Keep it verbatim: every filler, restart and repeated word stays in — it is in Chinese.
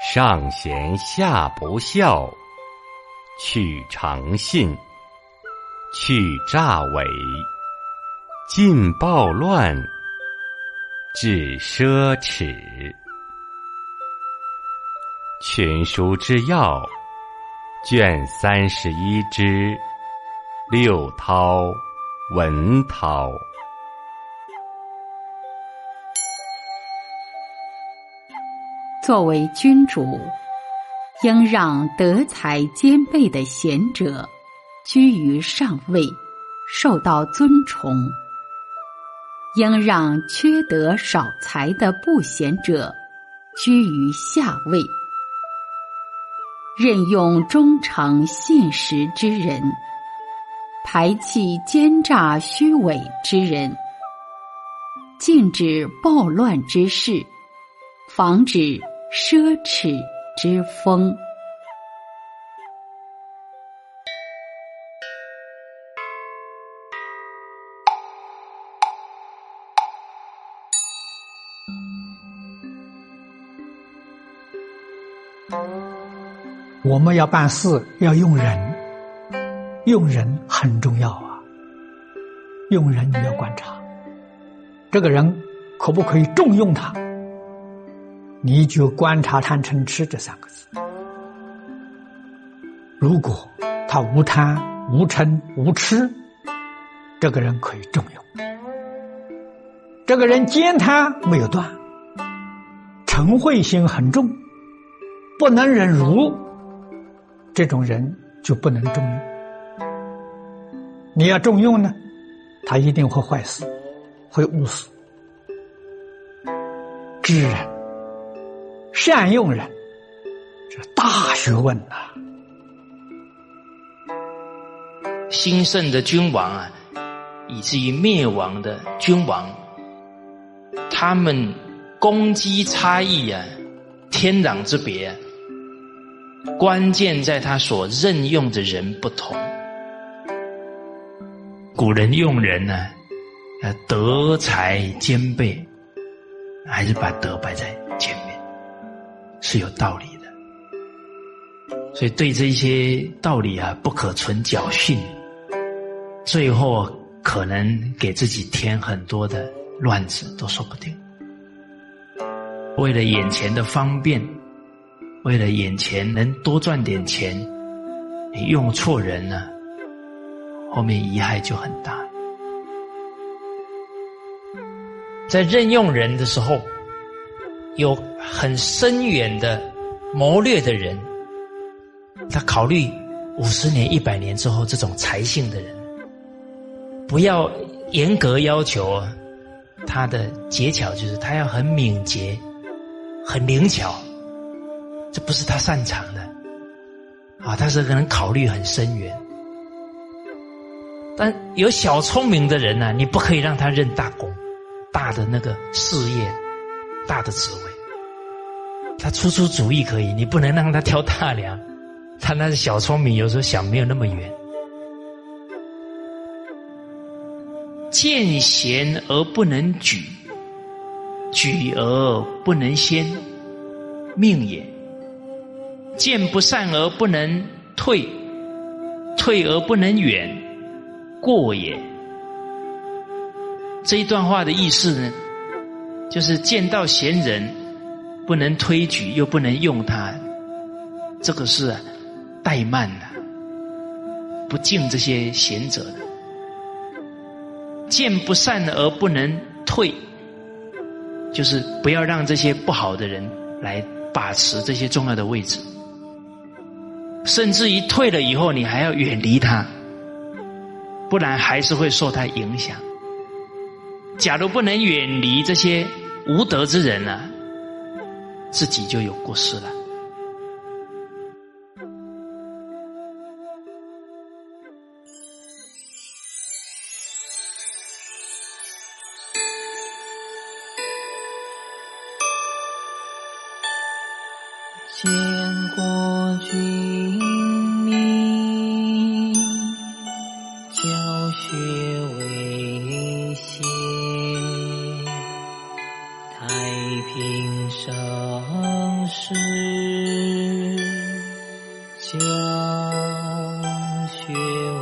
上贤下不孝，去诚信，去诈伪，禁暴乱，治奢侈。群书之要，卷三十一之六韬文韬。 作为君主，应让德才兼备的贤者居于上位，受到尊崇；应让缺德少才的不贤者居于下位。任用忠诚信实之人，排弃奸诈虚伪之人，禁止暴乱之事，防止奢侈之风。 我们要办事要用人，用人很重要啊。用人你要观察，这个人可不可以重用他，你就观察贪嗔痴这三个字。如果他无贪无嗔无痴，这个人可以重用。这个人奸贪没有断，嗔恚心很重，不能忍辱，这种人就不能重用。你要重用呢，他一定会坏死，会误死。知人善用人，这大学问呐、啊。 兴盛的君王啊，以至于灭亡的君王，他们功绩差异啊，天壤之别啊。关键在他所任用的人不同。古人用人呢、啊，德才兼备，还是把德摆在前面，是有道理的。所以对这些道理啊，不可存侥幸，最后可能给自己添很多的乱子都说不定。为了眼前的方便，为了眼前能多赚点钱，你用错人呢、啊，后面贻害就很大。在任用人的时候，有很深远的谋略的人，他考虑五十年、一百年之后这种才性的人，不要严格要求他的技巧，就是他要很敏捷、很灵巧，这不是他擅长的啊，他是可能考虑很深远。但有小聪明的人呢、啊，你不可以让他任大功、大的那个事业、大的职位。他出出主意可以，你不能让他挑大梁。他那是小聪明，有时候想没有那么远。见贤而不能举，举而不能先，命也；见不善而不能退，退而不能远，过也。这一段话的意思呢，就是见到贤人不能推举，又不能用他，这个是怠慢的，不敬这些贤者的。见不善而不能退，就是不要让这些不好的人来把持这些重要的位置，甚至于退了以后你还要远离他，不然还是会受他影响。假如不能远离这些无德之人啊，自己就有过失了。 见过君命，教学为先，太平盛世。 学